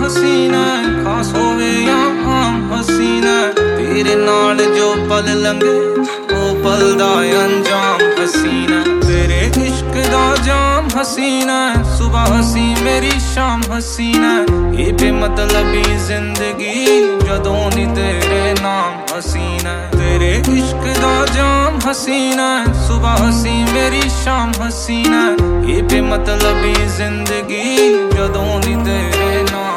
हसीना खास होवे या आम हसीना तेरे नाल जो पल लंघे ओ पल दा अंजाम हसीना तेरे इश्क दा जाम हसीना सुबह हसी मेरी शाम हसीना ये बेमतलबी जिंदगी जदों दी तेरे नाम हसीना तेरे इश्क दा जाम हसीना सुबह हसी मेरी शाम हसीना ये बेमतलबी जिंदगी जदों दी तेरे